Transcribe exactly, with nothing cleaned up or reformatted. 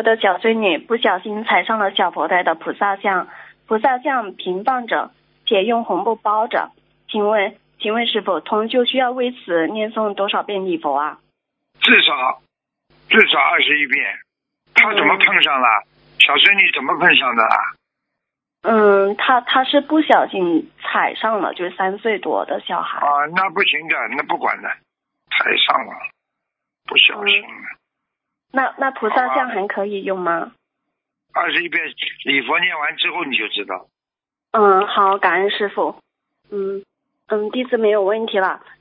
我的小孙女不小心踩上了小佛台的菩萨像，菩萨像平放着，且用红布包着。请问，请问师傅，同修需要为此念诵多少遍礼佛啊？ 至少至少二十一遍。他怎么碰上了？嗯、小孙女怎么碰上的啦？ 嗯，他他是不小心踩上了，就是三岁多的小孩。 啊，那不行的，那不管的，踩上了，不小心了。嗯、 那那菩萨像还可以用吗？ 二十一遍礼佛念完之后你就知道。 嗯，好，感恩师傅。嗯嗯，弟子没有问题了。